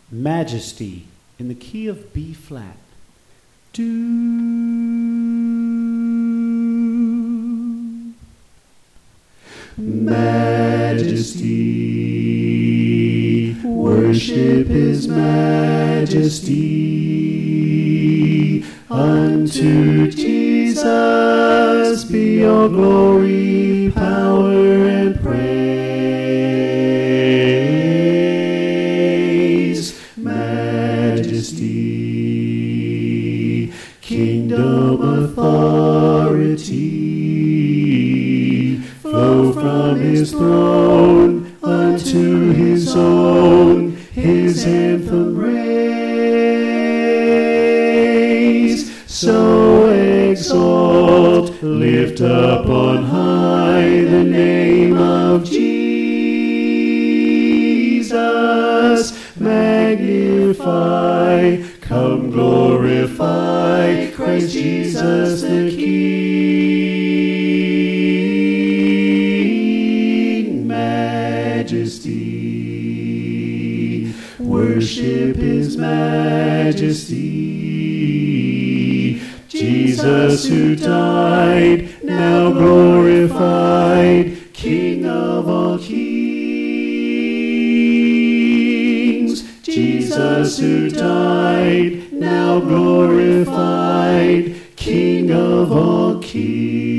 Majesty in the key of B flat. Do. Majesty, worship His majesty. Unto Jesus be all glory, power, and praise. Majesty, kingdom, authority, flow from His throne unto His own, His anthem raise. So exalt, lift up on high the name of Jesus. Magnify, come glorify Christ Jesus the King. Majesty, worship His majesty. Jesus who died, now glorified, King of all kings. Jesus who died, now glorified, King of all kings.